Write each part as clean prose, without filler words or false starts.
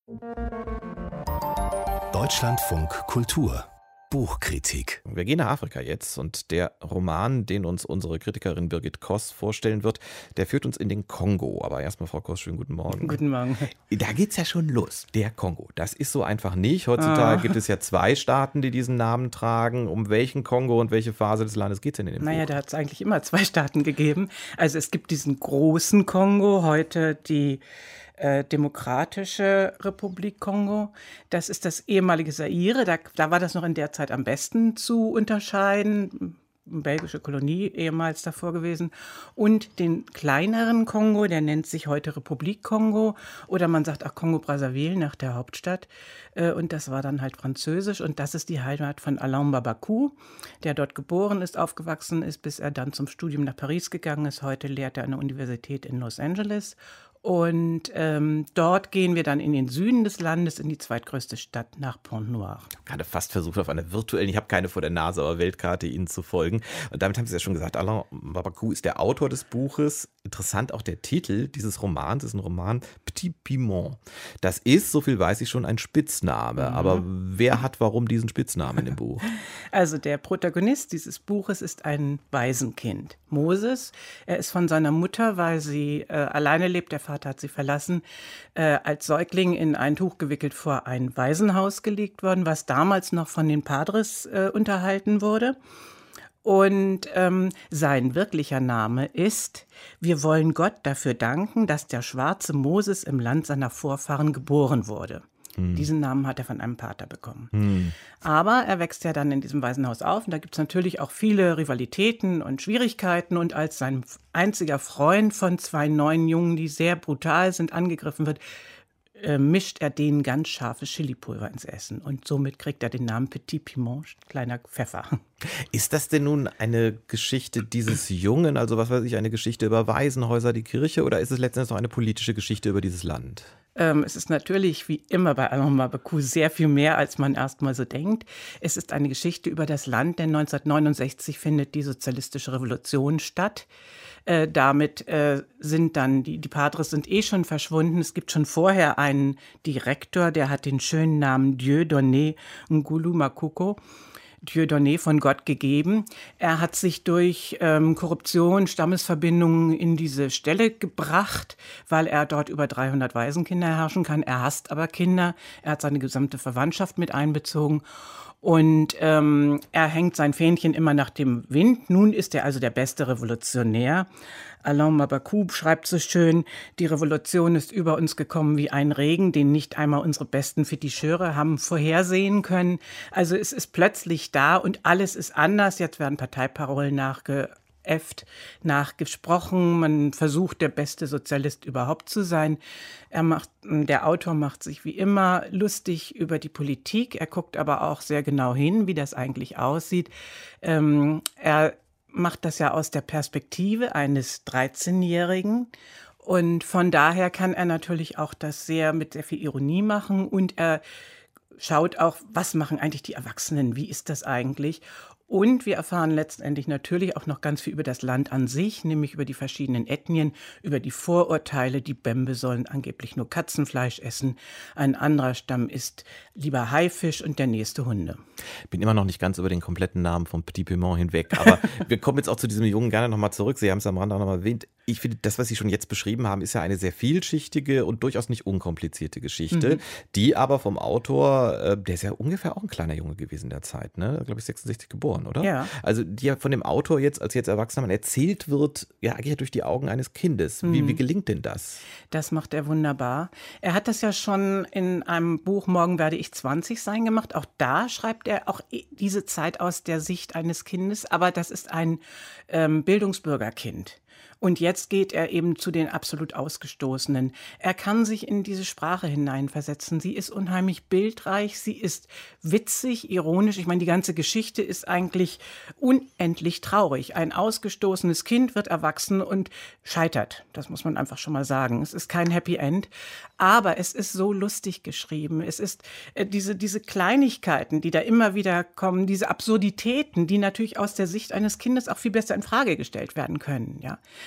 Deutschlandfunk Kultur Buchkritik. Wir gehen nach Afrika jetzt und der Roman, den uns unsere Kritikerin Birgit Koss vorstellen wird, der führt uns in den Kongo. Aber erstmal, Frau Koss, schönen guten Morgen. Guten Morgen. Da geht's ja schon los, der Kongo. Das ist so einfach nicht. Heutzutage gibt es ja 2 Staaten, die diesen Namen tragen. Um welchen Kongo und welche Phase des Landes geht es denn in dem Buch? Naja, da hat es eigentlich immer 2 Staaten gegeben. Also es gibt diesen großen Kongo, heute die Demokratische Republik Kongo. Das ist das ehemalige Zaire. Da war das noch in der Zeit am besten zu unterscheiden. Belgische Kolonie ehemals davor gewesen. Und den kleineren Kongo, der nennt sich heute Republik Kongo. Oder man sagt auch Kongo-Brazzaville nach der Hauptstadt. Und das war dann halt französisch. Und das ist die Heimat von Alain Babakou, der dort geboren ist, aufgewachsen ist, bis er dann zum Studium nach Paris gegangen ist. Heute lehrt er an der Universität in Los Angeles. Und dort gehen wir dann in den Süden des Landes, in die zweitgrößte Stadt, nach Pointe-Noire. Ich habe gerade fast versucht, auf einer virtuellen, ich habe keine vor der Nase, aber Weltkarte Ihnen zu folgen. Und damit haben Sie ja schon gesagt, Alain Babakou ist der Autor des Buches. Interessant auch der Titel dieses Romans, ist ein Roman Petit Piment. Das ist, so viel weiß ich schon, ein Spitzname. Aber wer hat warum diesen Spitznamen in dem Buch? Also der Protagonist dieses Buches ist ein Waisenkind, Moses. Er ist von seiner Mutter, weil sie alleine lebt, der Vater hat sie verlassen, als Säugling in ein Tuch gewickelt vor ein Waisenhaus gelegt worden, was damals noch von den Padres unterhalten wurde. Und sein wirklicher Name ist: Wir wollen Gott dafür danken, dass der schwarze Moses im Land seiner Vorfahren geboren wurde. Diesen Namen hat er von einem Pater bekommen. Aber er wächst ja dann in diesem Waisenhaus auf und da gibt es natürlich auch viele Rivalitäten und Schwierigkeiten. Und als sein einziger Freund von 2 neuen Jungen, die sehr brutal sind, angegriffen wird, mischt er denen ganz scharfes Chilipulver ins Essen. Und somit kriegt er den Namen Petit Piment, kleiner Pfeffer. Ist das denn nun eine Geschichte dieses Jungen, also was weiß ich, eine Geschichte über Waisenhäuser, die Kirche, oder ist es letztendlich noch eine politische Geschichte über dieses Land? Es ist natürlich, wie immer bei Alain Babakou, sehr viel mehr, als man erstmal so denkt. Es ist eine Geschichte über das Land, denn 1969 findet die sozialistische Revolution statt. Damit sind dann, die Padres sind schon verschwunden. Es gibt schon vorher einen Direktor, der hat den schönen Namen Dieudonné Ngulu Makoko. Dieudonné, von Gott gegeben. Er hat sich durch Korruption, Stammesverbindungen in diese Stelle gebracht, weil er dort über 300 Waisenkinder herrschen kann. Er hasst aber Kinder. Er hat seine gesamte Verwandtschaft mit einbezogen. Und er hängt sein Fähnchen immer nach dem Wind. Nun ist er also der beste Revolutionär. Alain Babakou schreibt so schön: Die Revolution ist über uns gekommen wie ein Regen, den nicht einmal unsere besten Fetischeure haben vorhersehen können. Also es ist plötzlich da und alles ist anders. Jetzt werden Parteiparolen nachgesprochen. Man versucht, der beste Sozialist überhaupt zu sein. Der Autor macht sich wie immer lustig über die Politik. Er guckt aber auch sehr genau hin, wie das eigentlich aussieht. Er macht das ja aus der Perspektive eines 13-Jährigen. Und von daher kann er natürlich auch das mit sehr viel Ironie machen. Und er schaut auch, was machen eigentlich die Erwachsenen? Wie ist das eigentlich? Und wir erfahren letztendlich natürlich auch noch ganz viel über das Land an sich, nämlich über die verschiedenen Ethnien, über die Vorurteile. Die Bembe sollen angeblich nur Katzenfleisch essen, ein anderer Stamm isst lieber Haifisch und der nächste Hunde. Ich bin immer noch nicht ganz über den kompletten Namen von Petit Piment hinweg, aber wir kommen jetzt auch zu diesem Jungen gerne nochmal zurück. Sie haben es am Rande auch nochmal erwähnt. Ich finde, das, was Sie schon jetzt beschrieben haben, ist ja eine sehr vielschichtige und durchaus nicht unkomplizierte Geschichte, die aber vom Autor, der ist ja ungefähr auch ein kleiner Junge gewesen in der Zeit, ne? Glaube ich 66 geboren, oder? Ja. Also die ja von dem Autor jetzt als jetzt erwachsener Mann erzählt wird, ja eigentlich durch die Augen eines Kindes. Wie gelingt denn das? Das macht er wunderbar. Er hat das ja schon in einem Buch Morgen werde ich 20 sein gemacht. Auch da schreibt er auch diese Zeit aus der Sicht eines Kindes, aber das ist ein Bildungsbürgerkind. Und jetzt geht er eben zu den absolut Ausgestoßenen. Er kann sich in diese Sprache hineinversetzen. Sie ist unheimlich bildreich, sie ist witzig, ironisch. Ich meine, die ganze Geschichte ist eigentlich unendlich traurig. Ein ausgestoßenes Kind wird erwachsen und scheitert. Das muss man einfach schon mal sagen. Es ist kein Happy End, aber es ist so lustig geschrieben. Es ist diese Kleinigkeiten, die da immer wieder kommen, diese Absurditäten, die natürlich aus der Sicht eines Kindes auch viel besser in Frage gestellt werden können. Ja.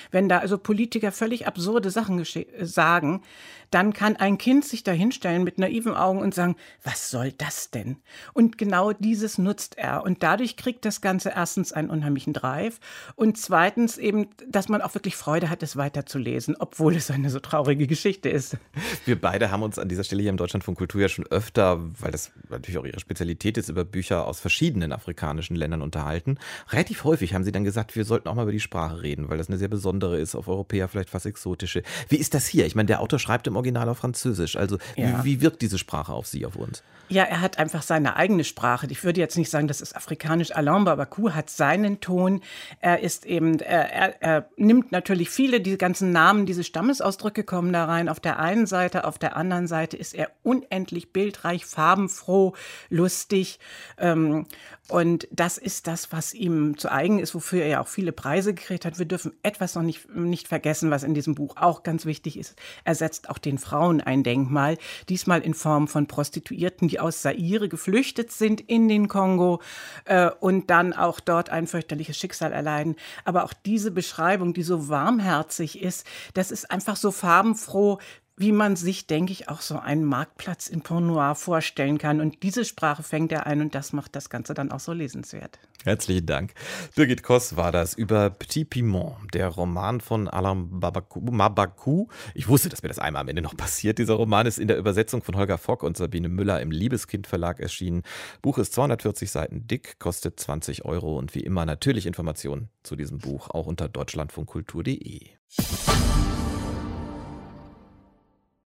Wenn da also Politiker völlig absurde Sachen sagen, dann kann ein Kind sich da hinstellen mit naiven Augen und sagen, was soll das denn? Und genau dieses nutzt er. Und dadurch kriegt das Ganze erstens einen unheimlichen Drive und zweitens eben, dass man auch wirklich Freude hat, es weiterzulesen, obwohl es eine so traurige Geschichte ist. Wir beide haben uns an dieser Stelle hier im Deutschlandfunk Kultur ja schon öfter, weil das natürlich auch Ihre Spezialität ist, über Bücher aus verschiedenen afrikanischen Ländern unterhalten. Relativ häufig haben Sie dann gesagt, wir sollten auch mal über die Sprache reden, weil das eine sehr besondere ist, auf Europäer vielleicht fast exotische. Wie ist das hier? Ich meine, der Autor schreibt im Original auf Französisch. Also Ja. wie wirkt diese Sprache auf Sie, auf uns? Ja, er hat einfach seine eigene Sprache. Ich würde jetzt nicht sagen, das ist afrikanisch. Alain Babakou hat seinen Ton. Er ist eben, er nimmt natürlich viele, die ganzen Namen, diese Stammesausdrücke kommen da rein. Auf der einen Seite, auf der anderen Seite ist er unendlich bildreich, farbenfroh, lustig. Und das ist das, was ihm zu eigen ist, wofür er ja auch viele Preise gekriegt hat. Wir dürfen etwas noch nicht vergessen, was in diesem Buch auch ganz wichtig ist. Er setzt auch den Frauen ein Denkmal, diesmal in Form von Prostituierten, die aus Zaire geflüchtet sind in den Kongo und dann auch dort ein fürchterliches Schicksal erleiden. Aber auch diese Beschreibung, die so warmherzig ist, das ist einfach so farbenfroh, wie man sich, denke ich, auch so einen Marktplatz in Pont Noir vorstellen kann. Und diese Sprache fängt er ein und das macht das Ganze dann auch so lesenswert. Herzlichen Dank. Birgit Koss war das über Petit Piment, der Roman von Alain Babakou. Ich wusste, dass mir das einmal am Ende noch passiert. Dieser Roman ist in der Übersetzung von Holger Fock und Sabine Müller im Liebeskind Verlag erschienen. Buch ist 240 Seiten dick, kostet 20 € und wie immer natürlich Informationen zu diesem Buch auch unter deutschlandfunkkultur.de.